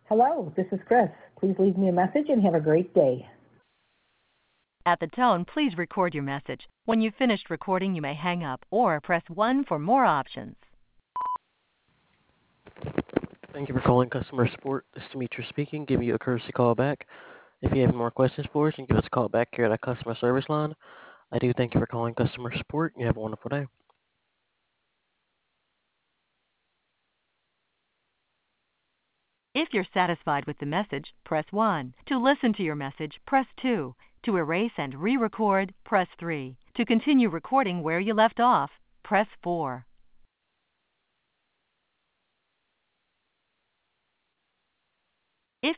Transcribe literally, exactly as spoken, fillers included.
Hello, this is Chris. Please leave me a message and have a great day. At the tone, please record your message. When you've finished recording, you may hang up or press one for more options. Thank you for calling customer support. This is Demetrius speaking. Give you a courtesy call back. If you have more questions for us, you can give us a call back here at our customer service line. I do thank you for calling customer support. You have a wonderful day. If you're satisfied with the message, press one. To listen to your message, press two. To erase and re-record, press three. To continue recording where you left off, press four.